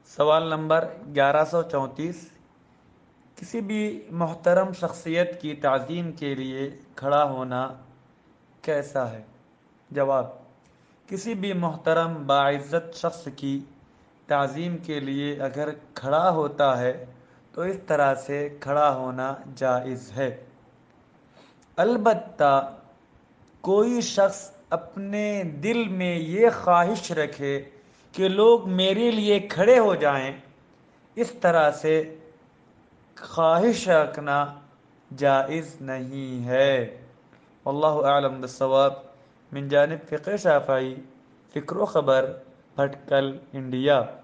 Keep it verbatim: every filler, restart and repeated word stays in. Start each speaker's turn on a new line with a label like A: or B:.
A: सवाल नंबर ग्यारह सौ चौंतीस। किसी भी मोहतरम शख्सियत की ताज़ीम के लिए खड़ा होना कैसा है? जवाब: किसी भी मोहतरम बाइज़्ज़त शख्स की ताज़ीम के लिए अगर खड़ा होता है तो इस तरह से खड़ा होना जायज़ है। अलबत्ता कोई शख्स अपने दिल में ये ख्वाहिश रखे कि लोग मेरे लिए खड़े हो जाएं, इस तरह से ख्वाहिश रखना जायज़ नहीं है। अल्लाहु आलम बिस्सवाब। मिन जानिब फ़िक़्ह शाफ़ई, फ़िक्र ख़बर, भटकल, इंडिया।